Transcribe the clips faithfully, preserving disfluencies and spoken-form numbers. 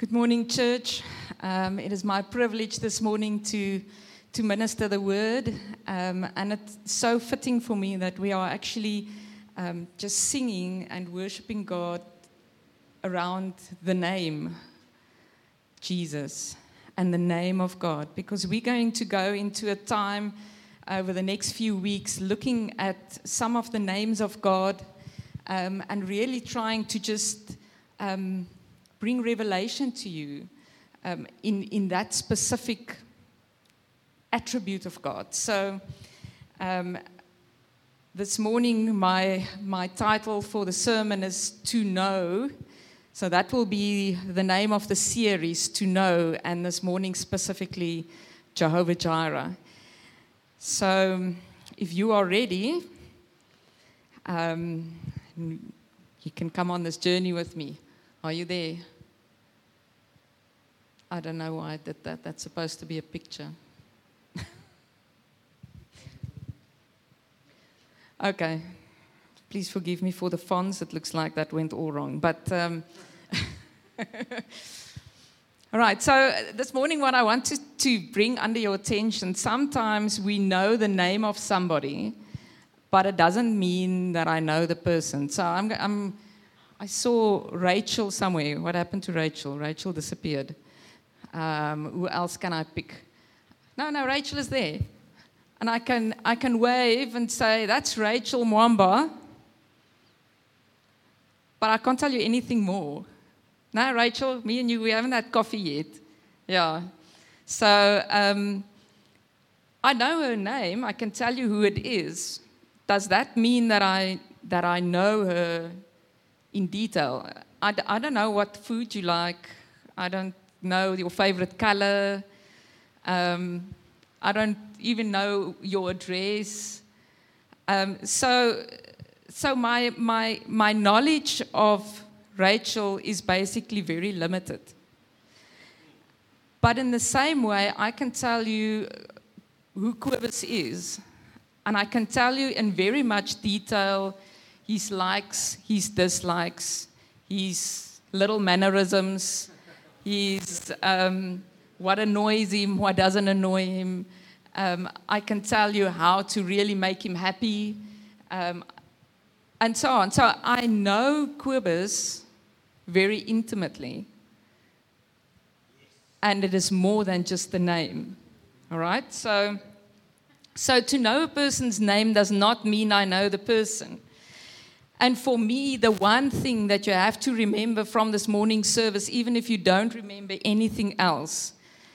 Good morning, church. Um, it is my privilege this morning to to minister the word, um, and it's so fitting for me that we are actually um, just singing and worshiping God around the name Jesus and the name of God, because we're going to go into a time over the next few weeks looking at some of the names of God um, and really trying to just um, bring revelation to you um, in, in that specific attribute of God. So um, this morning my, my title for the sermon is To Know. So that will be the name of the series, To Know, and this morning specifically Jehovah Jireh. So if you are ready, um, you can come on this journey with me. Are you there? I don't know why I did that. That's supposed to be a picture. Okay. Please forgive me for the fonts. It looks like that went all wrong. But, um, all right. So this morning what I wanted to bring under your attention, sometimes we know the name of somebody, but it doesn't mean that I know the person. So I'm, I'm, I saw Rachel somewhere. What happened to Rachel? Rachel disappeared. Um, who else can I pick? No, no, Rachel is there. And I can, I can wave and say, that's Rachel Mwamba. But I can't tell you anything more. No, Rachel, me and you, we haven't had coffee yet. Yeah. So um, I know her name. I can tell you who it is. Does that mean that I that I know her in detail? I, I don't know what food you like. I don't know your favorite color. Um, I don't even know your address. Um, so, so my my my knowledge of Rachel is basically very limited. But in the same way, I can tell you who Cobus is, and I can tell you in very much detail his likes, his dislikes, his little mannerisms, his um, what annoys him, what doesn't annoy him. Um, I can tell you how to really make him happy, um, and so on. So I know Cobus very intimately, and it is more than just the name. All right? So, so to know a person's name does not mean I know the person. And for me, the one thing that you have to remember from this morning service, even if you don't remember anything else,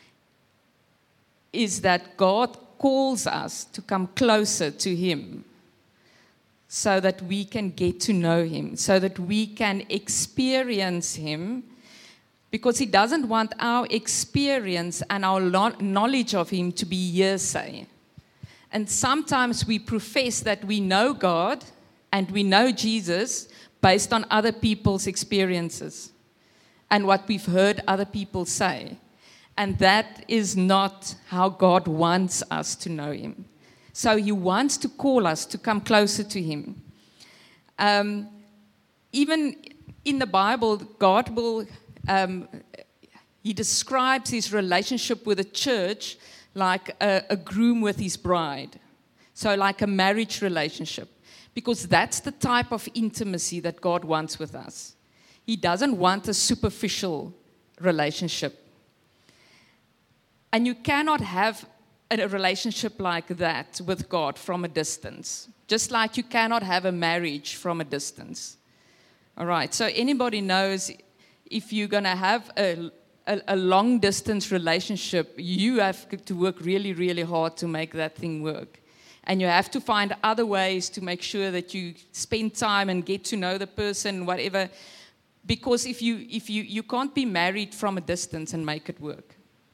is that God calls us to come closer to Him so that we can get to know Him, so that we can experience Him, because He doesn't want our experience and our knowledge of Him to be hearsay. And sometimes we profess that we know God and we know Jesus based on other people's experiences and what we've heard other people say. And that is not how God wants us to know Him. So He wants to call us to come closer to Him. Um, even in the Bible, God will, um, He describes His relationship with the church like a, a groom with his bride. So like a marriage relationship. Because that's the type of intimacy that God wants with us. He doesn't want a superficial relationship. And you cannot have a relationship like that with God from a distance. Just like you cannot have a marriage from a distance. All right, so anybody knows if you're going to have a, a, a long-distance relationship, you have to work really, really hard to make that thing work. And you have to find other ways to make sure that you spend time and get to know the person, whatever. Because if you if you you can't be married from a distance and make it work.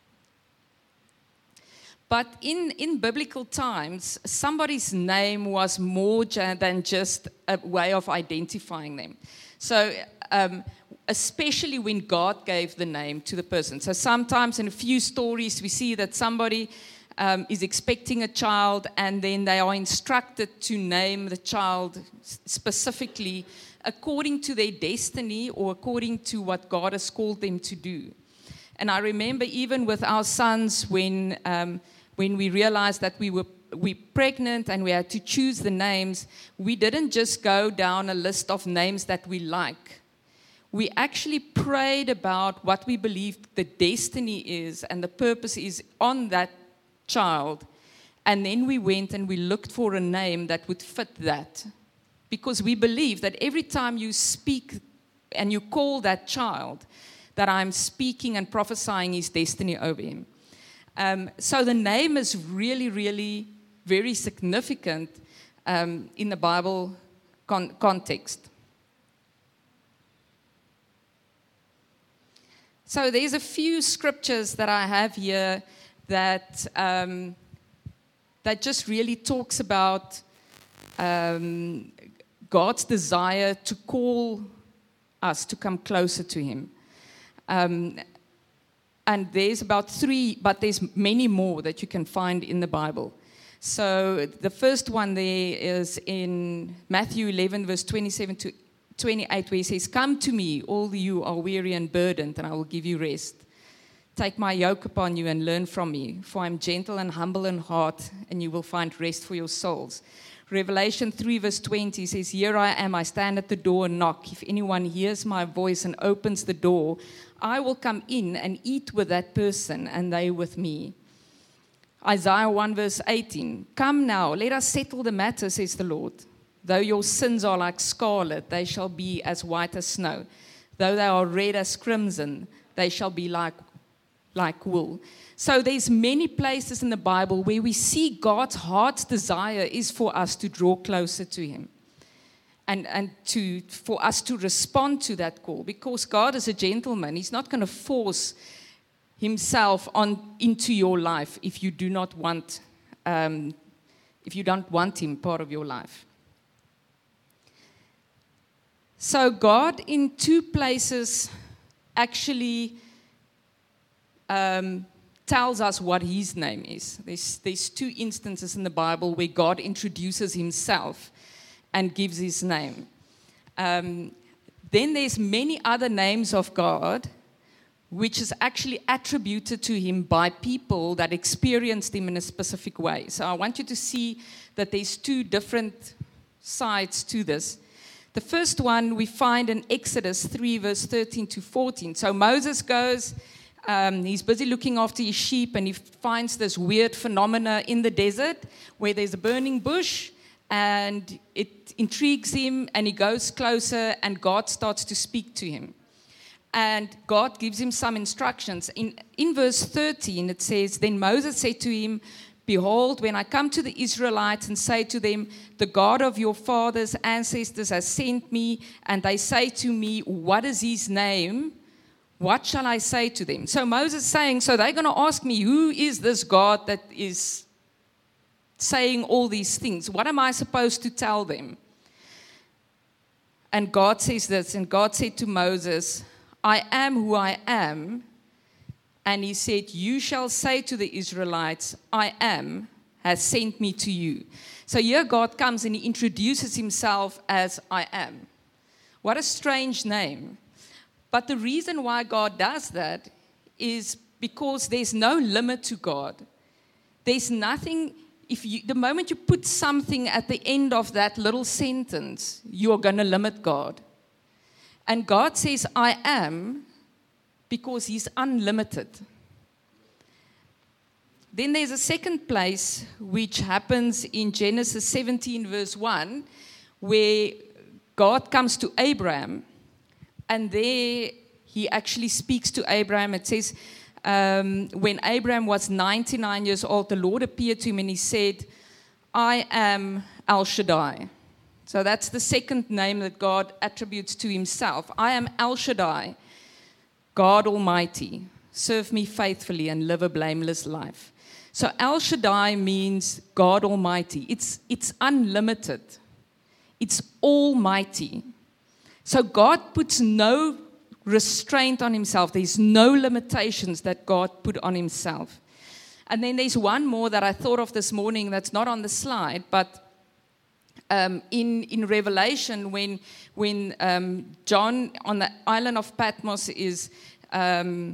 But in, in biblical times, somebody's name was more than just a way of identifying them. So um, especially when God gave the name to the person. So sometimes in a few stories we see that somebody Um, is expecting a child, and then they are instructed to name the child specifically according to their destiny or according to what God has called them to do. And I remember even with our sons when, um, when we realized that we were we pregnant and we had to choose the names, we didn't just go down a list of names that we like. We actually prayed about what we believed the destiny is and the purpose is on that child. And then we went and we looked for a name that would fit that. Because we believe that every time you speak and you call that child, that I'm speaking and prophesying his destiny over him. Um, so the name is really, really very significant um, in the Bible con- context. So there's a few scriptures that I have here that um, that just really talks about um, God's desire to call us to come closer to Him. Um, and there's about three, but there's many more that you can find in the Bible. So the first one there is in Matthew eleven, verse twenty-seven to twenty-eight, where he says, "Come to me, all you are weary and burdened, and I will give you rest. Take my yoke upon you and learn from me, for I am gentle and humble in heart, and you will find rest for your souls." Revelation three, verse twenty says, "Here I am, I stand at the door and knock. If anyone hears my voice and opens the door, I will come in and eat with that person, and they with me." Isaiah one, verse eighteen, "Come now, let us settle the matter, says the Lord. Though your sins are like scarlet, they shall be as white as snow. Though they are red as crimson, they shall be like, like wool." So there's many places in the Bible where we see God's heart's desire is for us to draw closer to Him. And, and to, for us to respond to that call. Because God is a gentleman. He's not going to force Himself on into your life if you do not want, um, if you don't want Him part of your life. So God, in two places, actually um, tells us what His name is. There's, there's two instances in the Bible where God introduces Himself and gives His name. Um, then there's many other names of God which is actually attributed to Him by people that experienced Him in a specific way. So I want you to see that there's two different sides to this. The first one we find in Exodus three, verse thirteen to fourteen. So Moses goes, um, he's busy looking after his sheep, and he finds this weird phenomena in the desert where there's a burning bush, and it intrigues him, and he goes closer, and God starts to speak to him. And God gives him some instructions. In, in verse thirteen, it says, "Then Moses said to him, Behold, when I come to the Israelites and say to them, the God of your fathers' ancestors has sent me, and they say to me, what is His name? What shall I say to them?" So Moses is saying, so they're going to ask me, who is this God that is saying all these things? What am I supposed to tell them? And God says this, and God said to Moses, "I am who I am." And He said, "You shall say to the Israelites, I am, has sent me to you." So here God comes and He introduces Himself as I am. What a strange name. But the reason why God does that is because there's no limit to God. There's nothing, if you, the moment you put something at the end of that little sentence, you're going to limit God. And God says, I am, because He's unlimited. Then there's a second place which happens in Genesis seventeen, verse one, where God comes to Abraham, and there He actually speaks to Abraham. It says, um, when Abraham was ninety-nine years old, the Lord appeared to him and He said, "I am El Shaddai." So that's the second name that God attributes to Himself. I am El Shaddai, God Almighty. Serve me faithfully and live a blameless life. So El Shaddai means God Almighty. It's, it's unlimited. It's almighty. So God puts no restraint on Himself. There's no limitations that God put on Himself. And then there's one more that I thought of this morning that's not on the slide, but Um, in, in Revelation, when, when um, John on the island of Patmos is um,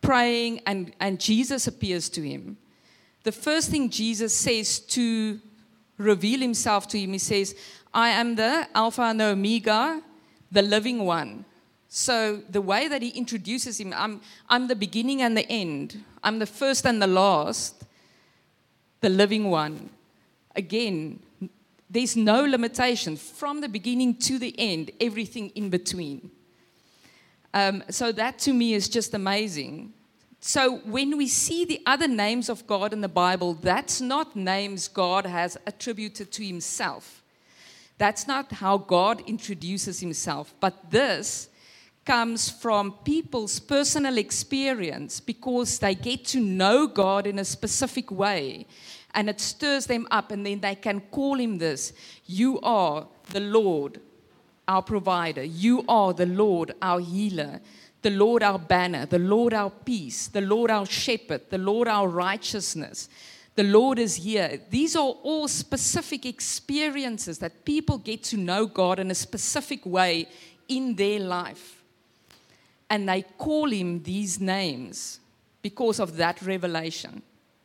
praying, and, and Jesus appears to him. The first thing Jesus says to reveal himself to him, he says, I am the Alpha and the Omega, the living one. So the way that he introduces him, I'm, I'm the beginning and the end. I'm the first and the last, the living one. Again, there's no limitation. From the beginning to the end, everything in between. Um, so that to me is just amazing. So when we see the other names of God in the Bible, that's not names God has attributed to himself. That's not how God introduces himself. But this comes from people's personal experience because they get to know God in a specific way. And it stirs them up, and then they can call him this. You are the Lord, our provider. You are the Lord, our healer. The Lord, our banner. The Lord, our peace. The Lord, our shepherd. The Lord, our righteousness. The Lord is here. These are all specific experiences that people get to know God in a specific way in their life. And they call him these names because of that revelation.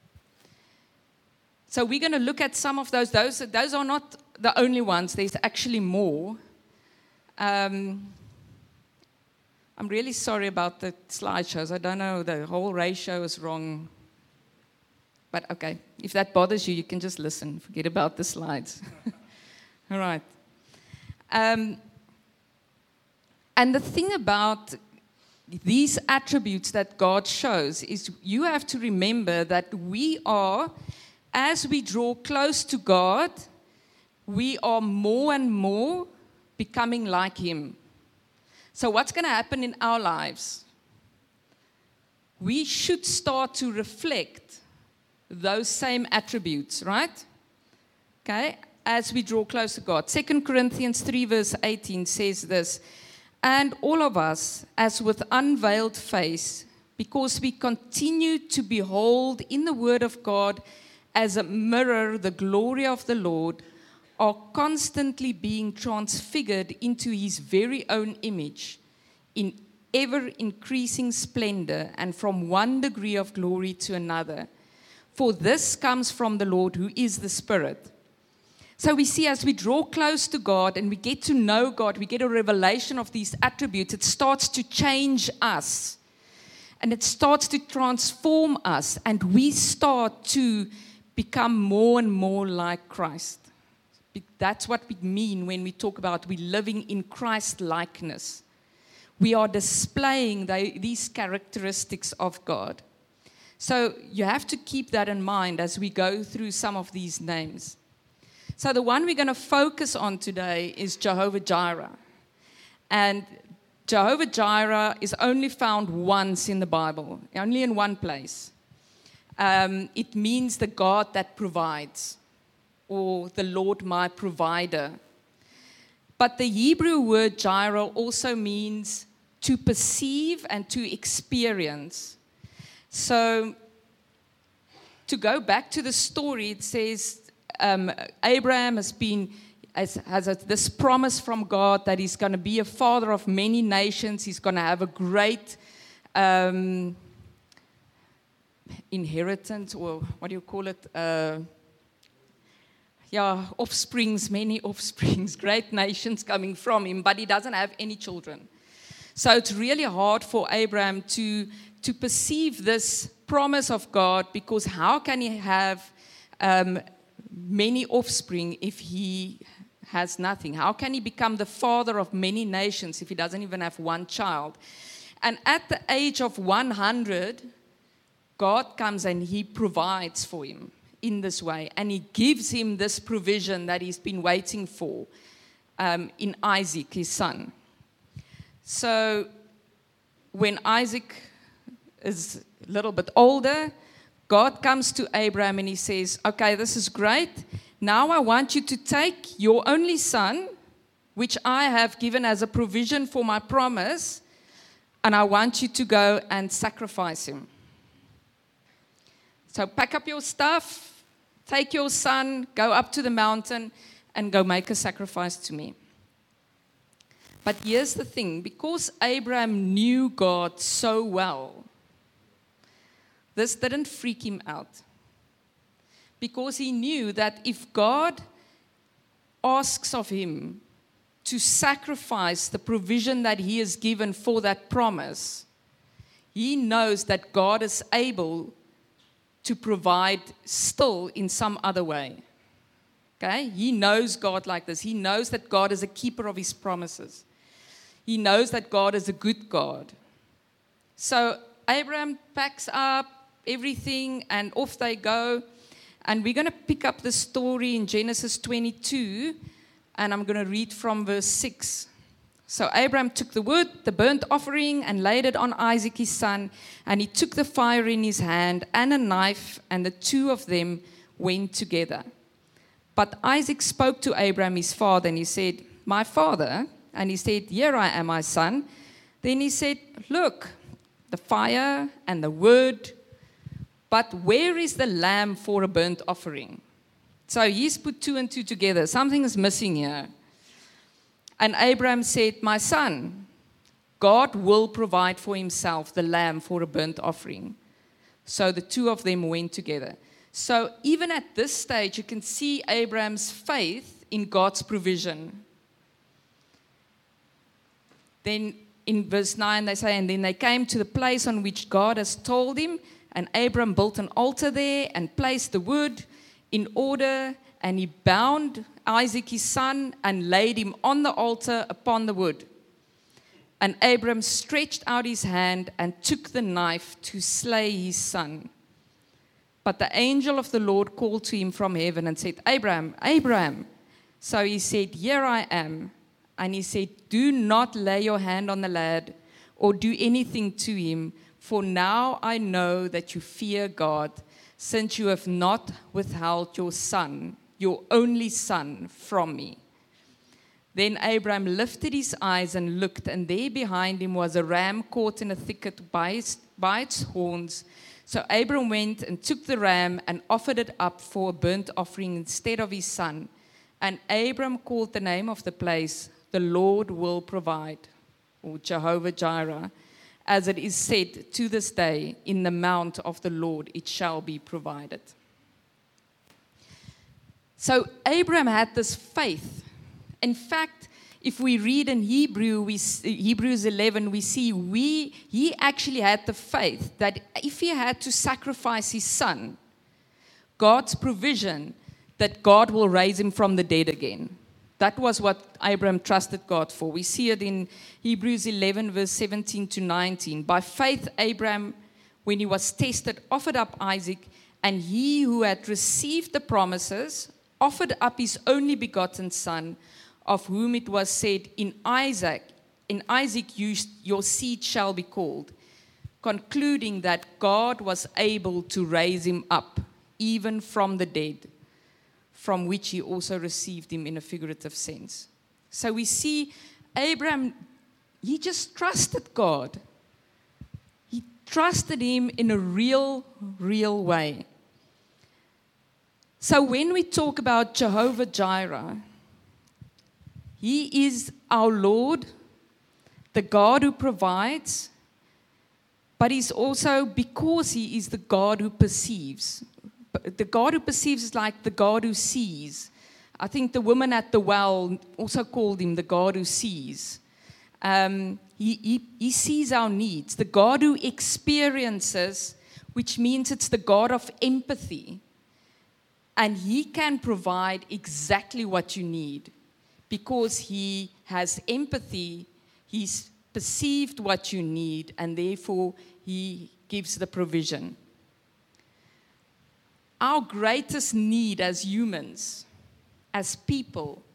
So we're going to look at some of those. Those, those are not the only ones. There's actually more. Um, I'm really sorry about the slideshows. I don't know, the whole ratio is wrong. But okay, if that bothers you, you can just listen. Forget about the slides. All right. Um, and the thing about these attributes that God shows is you have to remember that we are, as we draw close to God, we are more and more becoming like him. So what's going to happen in our lives? We should start to reflect those same attributes, right? Okay, as we draw close to God. Second Corinthians three verse eighteen says this, and all of us, as with unveiled face, because we continue to behold in the word of God as a mirror the glory of the Lord, are constantly being transfigured into his very own image in ever-increasing splendor and from one degree of glory to another. For this comes from the Lord who is the Spirit. So we see as we draw close to God and we get to know God, we get a revelation of these attributes, it starts to change us. And it starts to transform us, and we start to become more and more like Christ. That's what we mean when we talk about we living in Christ-likeness. We are displaying the, these characteristics of God. So you have to keep that in mind as we go through some of these names. So the one we're going to focus on today is Jehovah Jireh. And Jehovah Jireh is only found once in the Bible, only in one place. Um, it means the God that provides, or the Lord my provider. But the Hebrew word Jireh also means to perceive and to experience. So, to go back to the story, it says um, Abraham has been has, has a, this promise from God that he's going to be a father of many nations. He's going to have a great um, inheritance, or what do you call it? Uh, yeah, offsprings, many offsprings, great nations coming from him, but he doesn't have any children. So it's really hard for Abraham to to perceive this promise of God, because how can he have um, many offspring if he has nothing? How can he become the father of many nations if he doesn't even have one child? And at the age of one hundred, God comes and he provides for him in this way. And he gives him this provision that he's been waiting for um, in Isaac, his son. So when Isaac is a little bit older, God comes to Abraham and he says, okay, this is great. Now I want you to take your only son, which I have given as a provision for my promise, and I want you to go and sacrifice him. So pack up your stuff, take your son, go up to the mountain, and go make a sacrifice to me. But here's the thing, because Abraham knew God so well, this didn't freak him out. Because he knew that if God asks of him to sacrifice the provision that he has given for that promise, he knows that God is able to provide still in some other way. Okay? He knows God like this. He knows that God is a keeper of his promises. He knows that God is a good God. So Abraham packs up everything and off they go. And we're going to pick up the story in Genesis twenty-two, and I'm going to read from verse six. So Abraham took the wood, the burnt offering, and laid it on Isaac his son, and he took the fire in his hand and a knife, and the two of them went together. But Isaac spoke to Abraham his father, and he said, "My father?" And he said, "Here I am, my son." Then he said, "Look, the fire and the wood, but where is the lamb for a burnt offering?" So he's put two and two together. Something is missing here. And Abraham said, "My son, God will provide for himself the lamb for a burnt offering." So the two of them went together. So even at this stage, you can see Abraham's faith in God's provision. Then in verse nine, they say, "And then they came to the place on which God has told him, and Abram built an altar there and placed the wood in order, and he bound Isaac his son and laid him on the altar upon the wood. And Abram stretched out his hand and took the knife to slay his son. But the angel of the Lord called to him from heaven and said, 'Abraham, Abraham.' So he said, 'Here I am.' And he said, 'Do not lay your hand on the lad or do anything to him, for now I know that you fear God, since you have not withheld your son, your only son, from me.' Then Abraham lifted his eyes and looked, and there behind him was a ram caught in a thicket by its, by its horns. So Abraham went and took the ram and offered it up for a burnt offering instead of his son. And Abraham called the name of the place, 'The Lord will provide,' or Jehovah Jireh. As it is said to this day, 'In the mount of the Lord it shall be provided.'" So Abraham had this faith. In fact, if we read in Hebrew, we, Hebrews eleven, we see we, he actually had the faith that if he had to sacrifice his son, God's provision, that God will raise him from the dead again. That was what Abraham trusted God for. We see it in Hebrews eleven, verse seventeen to nineteen. By faith, Abraham, when he was tested, offered up Isaac, and he who had received the promises offered up his only begotten son, of whom it was said, In Isaac, in Isaac you, your seed shall be called, concluding that God was able to raise him up, even from the dead, from which he also received him in a figurative sense. So we see Abraham, he just trusted God. He trusted him in a real, real way. So when we talk about Jehovah Jireh, he is our Lord, the God who provides, but he's also, because he is the God who perceives. The God who perceives is like the God who sees. I think the woman at the well also called him the God who sees. Um, he, he, he sees our needs. The God who experiences, which means it's the God of empathy. And he can provide exactly what you need because he has empathy. He's perceived what you need, and therefore he gives the provision. Our greatest need as humans, as people,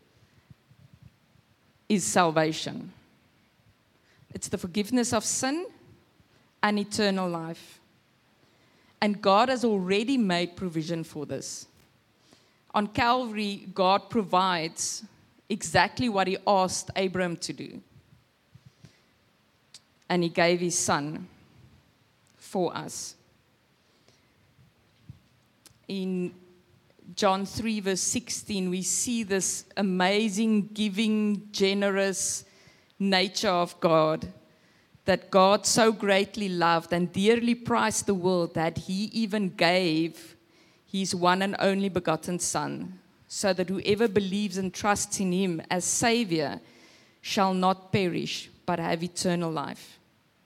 is salvation. It's the forgiveness of sin and eternal life. And God has already made provision for this. On Calvary, God provides exactly what he asked Abraham to do. And he gave his son for us. In John three, verse sixteen, we see this amazing, giving, generous nature of God. that God so greatly loved and dearly prized the world that he even gave his one and only begotten Son, so that whoever believes and trusts in him as Savior shall not perish, but have eternal life.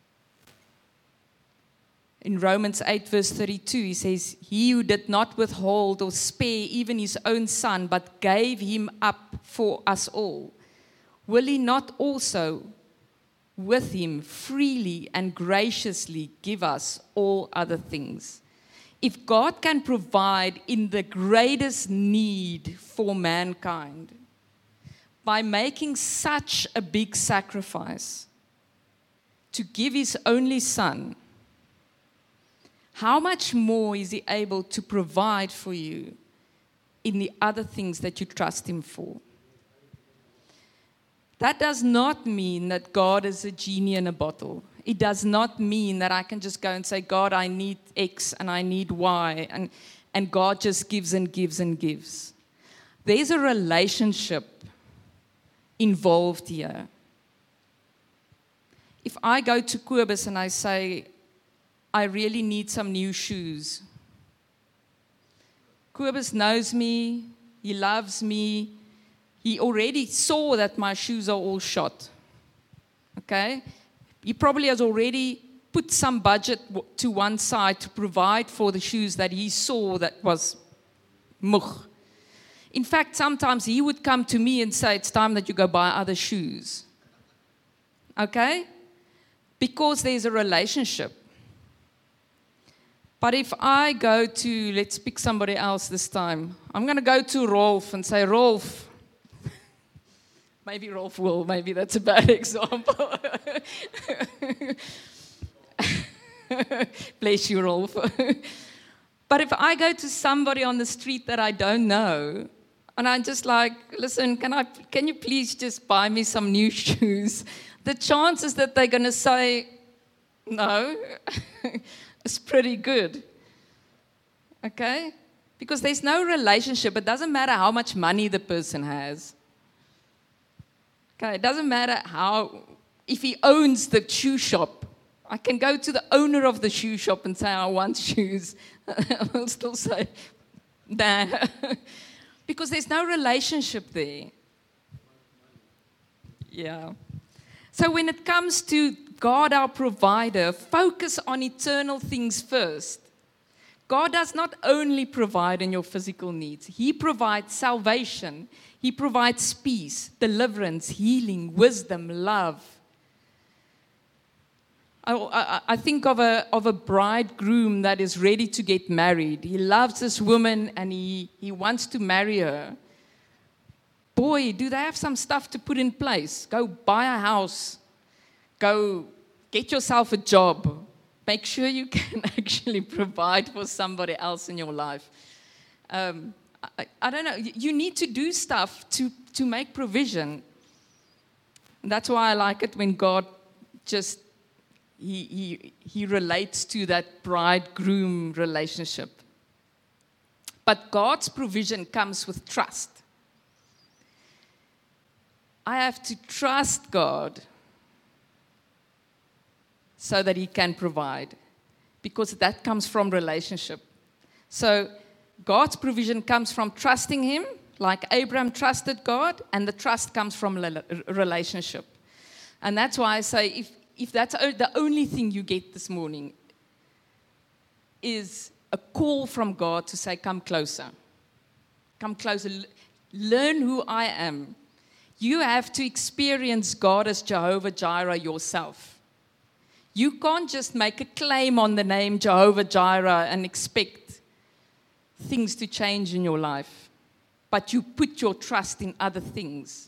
In Romans eight, verse thirty-two, he says, he who did not withhold or spare even his own Son, but gave him up for us all, will he not also with him freely and graciously give us all other things? If God can provide in the greatest need for mankind by making such a big sacrifice to give his only Son, how much more is he able to provide for you in the other things that you trust him for? That does not mean that God is a genie in a bottle. It does not mean that I can just go and say, God, I need X and I need Y, and, and God just gives and gives and gives. There's a relationship involved here. If I go to Kobus and I say, I really need some new shoes, Kobus knows me, he loves me, he already saw that my shoes are all shot. Okay? He probably has already put some budget to one side to provide for the shoes that he saw that was mugh. In fact, sometimes he would come to me and say, it's time that you go buy other shoes. Okay? Because there's a relationship. But if I go to, let's pick somebody else this time. I'm going to go to Rolf and say, Rolf, maybe Rolf will, maybe that's a bad example. Bless you, Rolf. But if I go to somebody on the street that I don't know, and I'm just like, listen, can I? Can you please just buy me some new shoes? The chances that they're going to say no is pretty good. Okay? Because there's no relationship. It doesn't matter how much money the person has. Okay, it doesn't matter how, if he owns the shoe shop. I can go to the owner of the shoe shop and say, I want shoes. I will still say, nah. Because there's no relationship there. Yeah. So when it comes to God, our provider, focus on eternal things first. God does not only provide in your physical needs. He provides salvation. He provides peace, deliverance, healing, wisdom, love. I, I, I think of a, of a bridegroom that is ready to get married. He loves this woman and he, he wants to marry her. Boy, do they have some stuff to put in place. Go buy a house. Go get yourself a job. Make sure you can actually provide for somebody else in your life. Um, I, I don't know. You need to do stuff to, to make provision. That's why I like it when God just, he, he, he relates to that bride-groom relationship. But God's provision comes with trust. I have to trust God so that he can provide, because that comes from relationship. So God's provision comes from trusting him, like Abraham trusted God, and the trust comes from relationship. And that's why I say, if, if that's the only thing you get this morning is a call from God to say, come closer. Come closer. Learn who I am. You have to experience God as Jehovah Jireh yourself. You can't just make a claim on the name Jehovah Jireh and expect things to change in your life. But you put your trust in other things.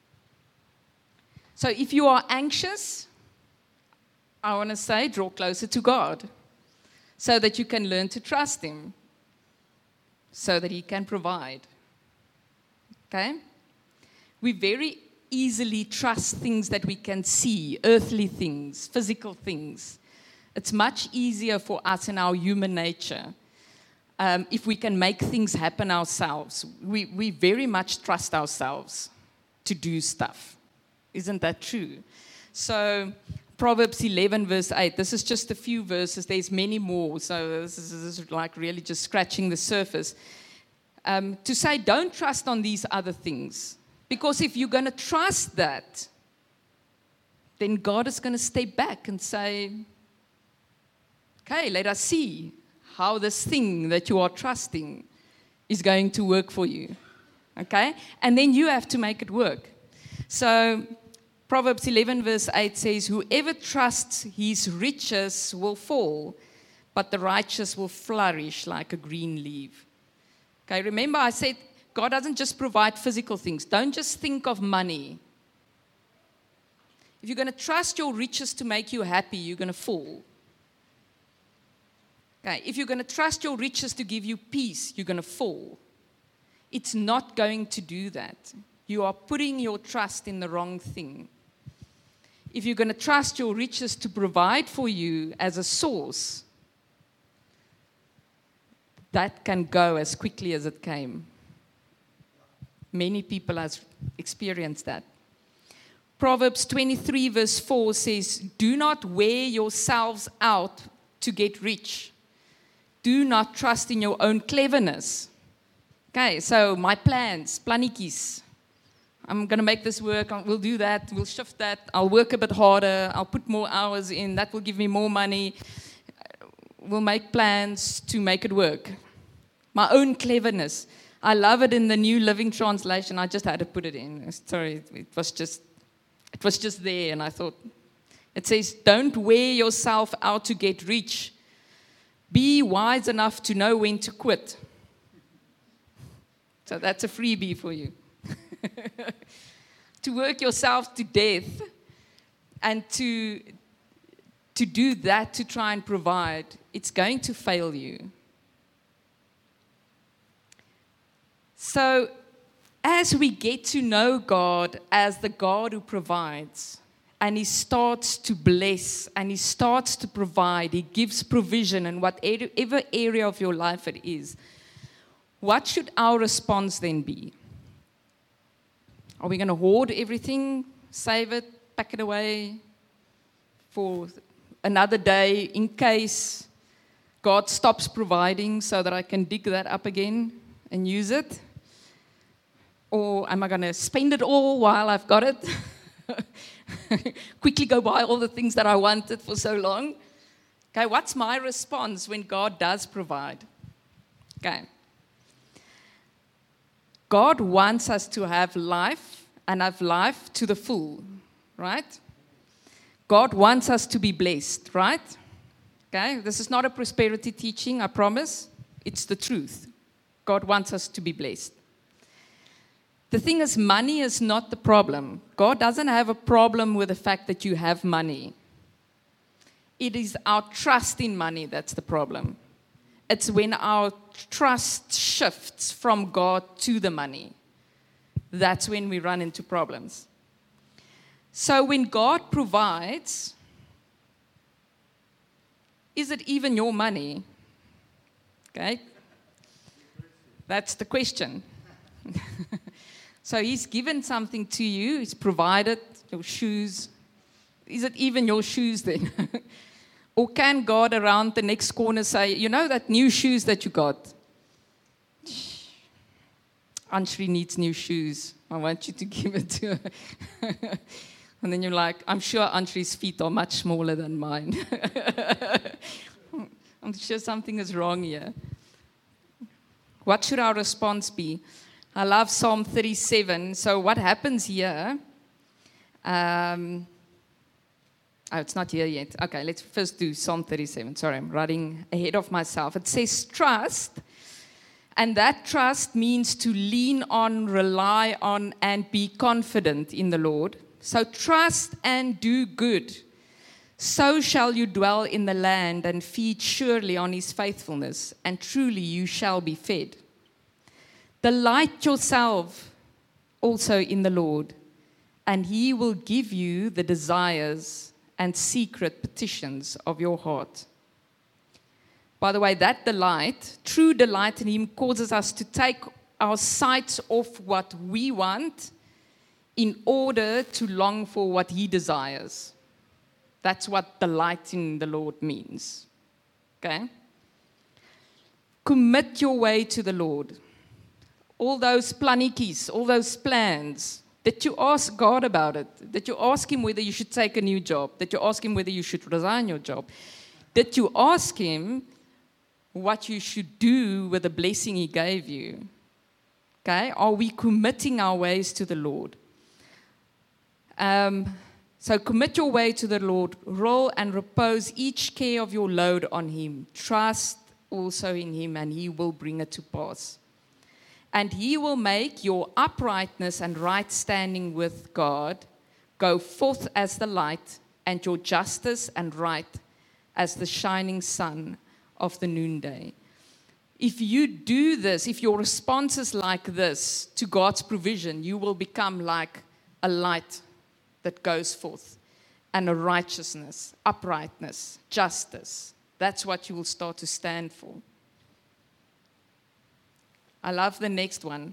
So if you are anxious, I want to say, draw closer to God so that you can learn to trust him, so that he can provide. Okay? We very easily trust things that we can see, earthly things, physical things. It's much easier for us in our human nature um, if we can make things happen ourselves. We, we very much trust ourselves to do stuff. Isn't that true? So, Proverbs eleven, verse eight. This is just a few verses. There's many more. So this is, this is like really just scratching the surface. Um, to say, don't trust on these other things. Because if you're going to trust that, then God is going to step back and say, okay, let us see how this thing that you are trusting is going to work for you. Okay? And then you have to make it work. So Proverbs eleven verse eight says, whoever trusts his riches will fall, but the righteous will flourish like a green leaf. Okay, remember I said God doesn't just provide physical things. Don't just think of money. If you're going to trust your riches to make you happy, you're going to fall. Okay, if you're going to trust your riches to give you peace, you're going to fall. It's not going to do that. You are putting your trust in the wrong thing. If you're going to trust your riches to provide for you as a source, that can go as quickly as it came. Many people have experienced that. Proverbs twenty-three verse four says, do not wear yourselves out to get rich. Do not trust in your own cleverness. Okay, so my plans, plannetjies. I'm going to make this work. We'll do that. We'll shift that. I'll work a bit harder. I'll put more hours in. That will give me more money. We'll make plans to make it work. My own cleverness. I love it in the New Living Translation. I just had to put it in. Sorry, it was just, it was just there, and I thought, it says, don't wear yourself out to get rich. Be wise enough to know when to quit. So that's a freebie for you. To work yourself to death and to, to do that to try and provide, it's going to fail you. So as we get to know God as the God who provides, and He starts to bless, and He starts to provide, He gives provision in whatever area of your life it is, what should our response then be? Are we going to hoard everything, save it, pack it away for another day in case God stops providing so that I can dig that up again and use it? Or am I going to spend it all while I've got it? Quickly go buy all the things that I wanted for so long? Okay, what's my response when God does provide? Okay. God wants us to have life and have life to the full, right? God wants us to be blessed, right? Okay, this is not a prosperity teaching, I promise. It's the truth. God wants us to be blessed. The thing is, money is not the problem. God doesn't have a problem with the fact that you have money. It is our trust in money that's the problem. It's when our trust shifts from God to the money. That's when we run into problems. So when God provides, is it even your money? Okay? That's the question. So He's given something to you. He's provided your shoes. Is it even your shoes then? Or can God around the next corner say, you know that new shoes that you got? Anshri needs new shoes. I want you to give it to her. And then you're like, I'm sure Anshri's feet are much smaller than mine. I'm sure something is wrong here. What should our response be? I love Psalm thirty-seven. So what happens here? Um, Oh, it's not here yet. Okay, let's first do Psalm thirty-seven. Sorry, I'm running ahead of myself. It says trust, and that trust means to lean on, rely on, and be confident in the Lord. So trust and do good. So shall you dwell in the land and feed surely on His faithfulness, and truly you shall be fed. Delight yourself also in the Lord, and He will give you the desires and secret petitions of your heart. By the way, that delight, true delight in Him, causes us to take our sights off what we want in order to long for what He desires. That's what delighting in the Lord means. Okay? Commit your way to the Lord. All those plannetjies, all those plans, that you ask God about it, that you ask Him whether you should take a new job, that you ask Him whether you should resign your job, that you ask Him what you should do with the blessing He gave you. Okay? Are we committing our ways to the Lord? Um, so commit your way to the Lord, roll and repose each care of your load on Him. Trust also in Him, and He will bring it to pass. And He will make your uprightness and right standing with God go forth as the light, and your justice and right as the shining sun of the noonday. If you do this, if your response is like this to God's provision, you will become like a light that goes forth, and a righteousness, uprightness, justice. That's what you will start to stand for. I love the next one.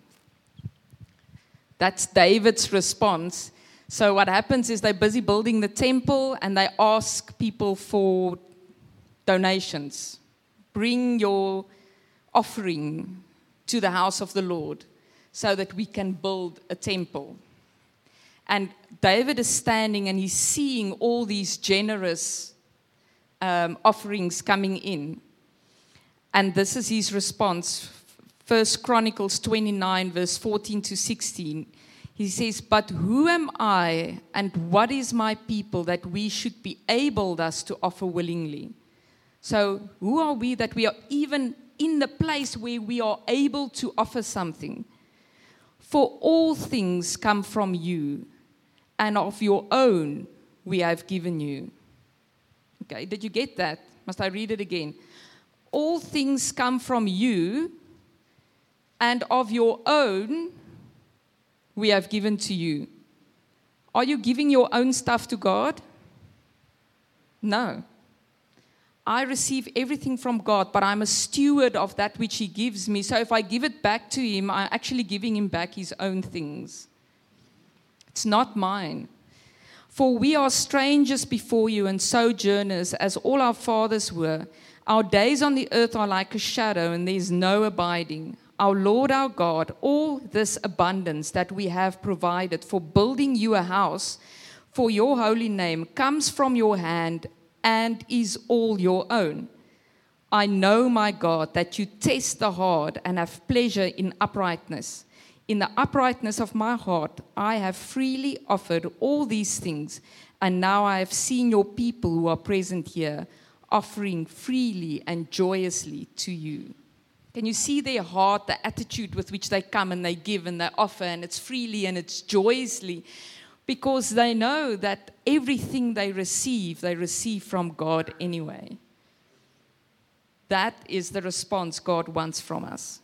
That's David's response. So what happens is they're busy building the temple, and they ask people for donations. Bring your offering to the house of the Lord so that we can build a temple. And David is standing and he's seeing all these generous um, offerings coming in. And this is his response. First Chronicles twenty-nine, verse fourteen to sixteen. He says, "But who am I and what is my people that we should be able thus to offer willingly?" So who are we that we are even in the place where we are able to offer something? For all things come from you, and of your own we have given you. Okay, did you get that? Must I read it again? All things come from you, and of your own we have given to you. Are you giving your own stuff to God? No. I receive everything from God, but I'm a steward of that which He gives me. So if I give it back to Him, I'm actually giving Him back His own things. It's not mine. For we are strangers before you and sojourners, as all our fathers were. Our days on the earth are like a shadow, and there is no abiding. Our Lord, our God, all this abundance that we have provided for building you a house for your holy name comes from your hand and is all your own. I know, my God, that you test the heart and have pleasure in uprightness. In the uprightness of my heart, I have freely offered all these things, and now I have seen your people who are present here offering freely and joyously to you. Can you see their heart, the attitude with which they come and they give and they offer, and it's freely and it's joyously, because they know that everything they receive, they receive from God anyway. That is the response God wants from us.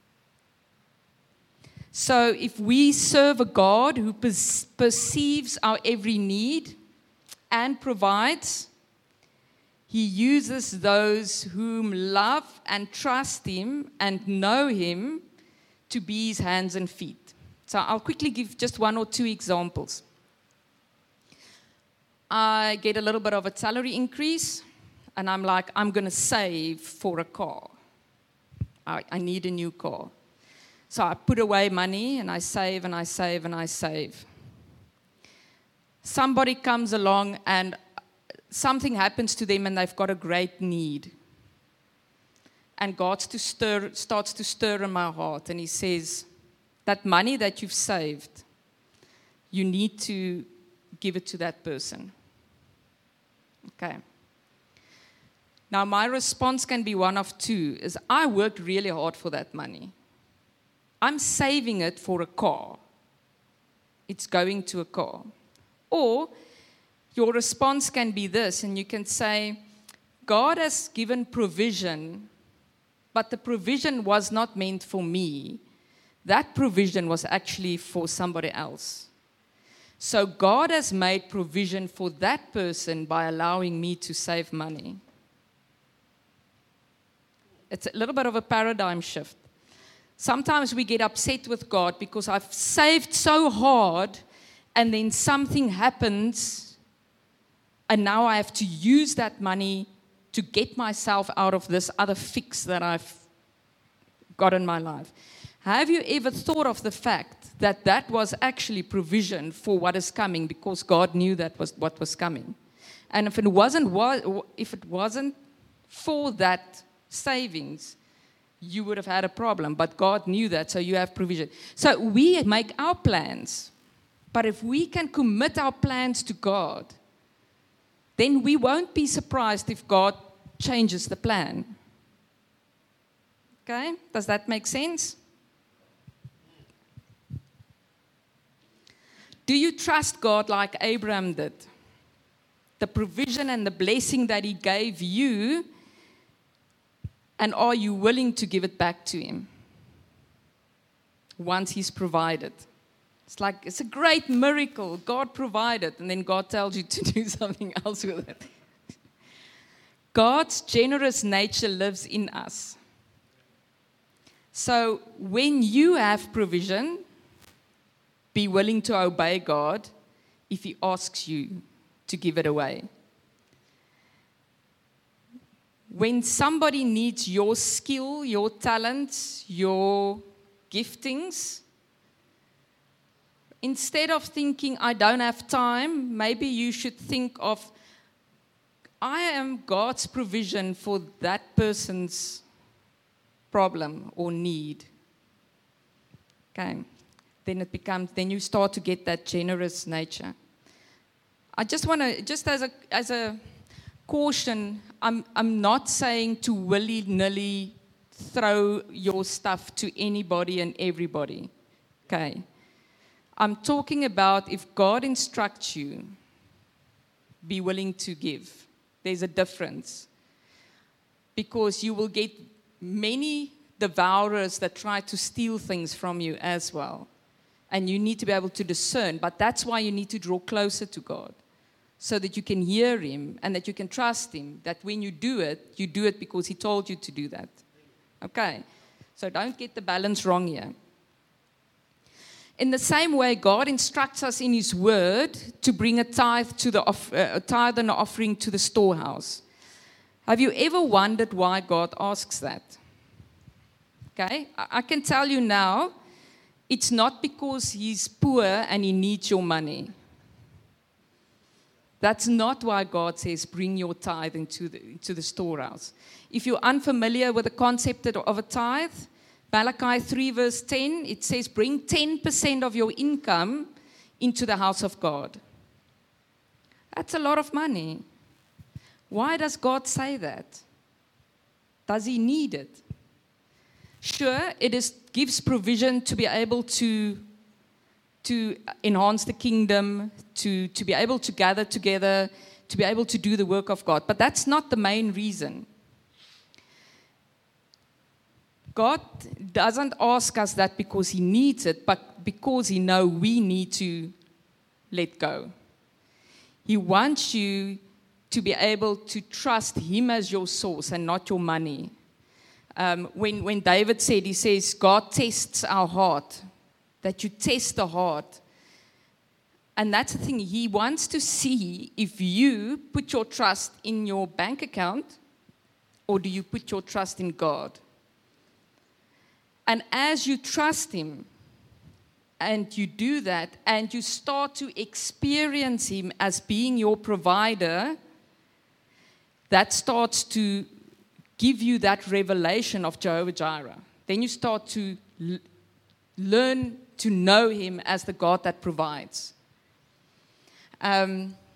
So if we serve a God who per- perceives our every need and provides, He uses those whom love and trust Him and know Him to be His hands and feet. So I'll quickly give just one or two examples. I get a little bit of a salary increase, and I'm like, I'm going to save for a car. I, I need a new car. So I put away money, and I save, and I save, and I save. Somebody comes along, and something happens to them, and they've got a great need. And God to stir, starts to stir in my heart, and He says, that money that you've saved, you need to give it to that person. Okay. Now, my response can be one of two, is I worked really hard for that money. I'm saving it for a car. It's going to a car. Or your response can be this, and you can say, God has given provision, but the provision was not meant for me. That provision was actually for somebody else. So God has made provision for that person by allowing me to save money. It's a little bit of a paradigm shift. Sometimes we get upset with God because I've saved so hard, and then something happens and now I have to use that money to get myself out of this other fix that I've got in my life. Have you ever thought of the fact that that was actually provision for what is coming, because God knew that was what was coming? And if it wasn't, if it wasn't for that savings, you would have had a problem. But God knew that, so you have provision. So we make our plans, but if we can commit our plans to God, then we won't be surprised if God changes the plan. Okay? Does that make sense? Do you trust God like Abraham did? The provision and the blessing that he gave you, and are you willing to give it back to him once he's provided? It's like, it's a great miracle. God provided, and then God tells you to do something else with it. God's generous nature lives in us. So when you have provision, be willing to obey God if he asks you to give it away. When somebody needs your skill, your talents, your giftings, instead of thinking, I don't have time, maybe you should think of, I am God's provision for that person's problem or need. Okay. Then it becomes, then you start to get that generous nature. I just want to, just as a as a caution, I'm I'm not saying to willy-nilly throw your stuff to anybody and everybody. Okay. I'm talking about if God instructs you, be willing to give. There's a difference. Because you will get many devourers that try to steal things from you as well. And you need to be able to discern. But that's why you need to draw closer to God, so that you can hear him and that you can trust him, that when you do it, you do it because he told you to do that. Okay? So don't get the balance wrong here. In the same way, God instructs us in his word to bring a tithe to the off, uh, a tithe and an offering to the storehouse. Have you ever wondered why God asks that? Okay? I, I can tell you now, it's not because he's poor and he needs your money. That's not why God says, bring your tithe into the, into the storehouse. If you're unfamiliar with the concept of a tithe, Malachi three verse ten, it says, bring ten percent of your income into the house of God. That's a lot of money. Why does God say that? Does he need it? Sure, it is, gives provision to be able to, to enhance the kingdom, to, to be able to gather together, to be able to do the work of God. But that's not the main reason. God doesn't ask us that because he needs it, but because he knows we need to let go. He wants you to be able to trust him as your source and not your money. Um, when, when David said, he says, God tests our heart, that you test the heart. And that's the thing, he wants to see if you put your trust in your bank account or do you put your trust in God. And as you trust him and you do that and you start to experience him as being your provider, that starts to give you that revelation of Jehovah Jireh. Then you start to l- learn to know him as the God that provides. Um,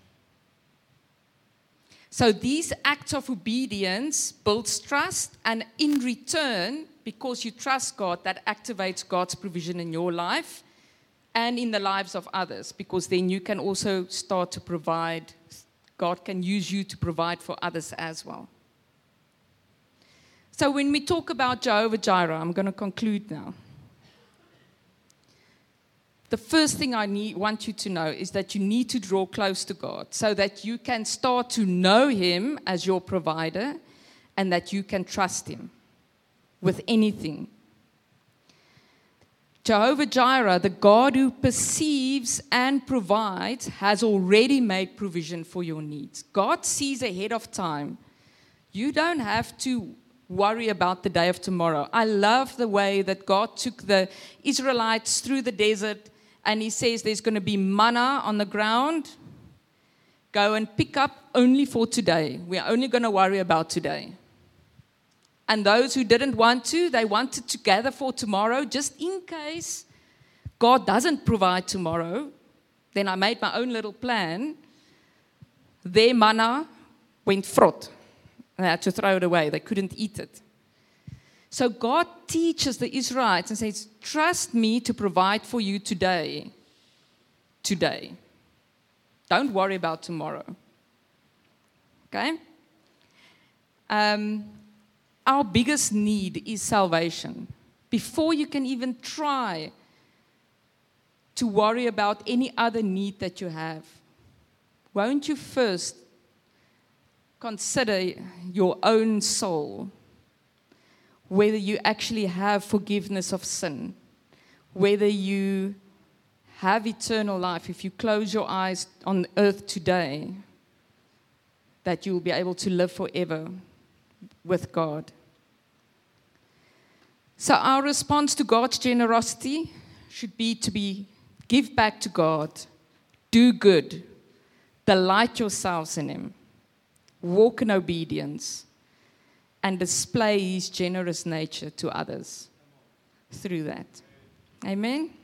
so these acts of obedience builds trust, and in return, because you trust God, that activates God's provision in your life and in the lives of others, because then you can also start to provide. God can use you to provide for others as well. So when we talk about Jehovah Jireh, I'm going to conclude now. The first thing I need, want you to know is that you need to draw close to God so that you can start to know him as your provider and that you can trust him with anything. Jehovah Jireh, the God who perceives and provides, has already made provision for your needs. God sees ahead of time. You don't have to worry about the day of tomorrow. I love the way that God took the Israelites through the desert, and he says there's going to be manna on the ground. Go and pick up only for today. We are only going to worry about today. And those who didn't want to, they wanted to gather for tomorrow, just in case God doesn't provide tomorrow. Then I made my own little plan. Their manna went frot. They had to throw it away. They couldn't eat it. So God teaches the Israelites and says, trust me to provide for you today. Today. Don't worry about tomorrow. Okay? Um, our biggest need is salvation. Before you can even try to worry about any other need that you have, won't you first consider your own soul, whether you actually have forgiveness of sin, whether you have eternal life. If you close your eyes on earth today, that you will be able to live forever with God. So our response to God's generosity should be to be give back to God, do good, delight yourselves in Him, walk in obedience, and display His generous nature to others through that. Amen.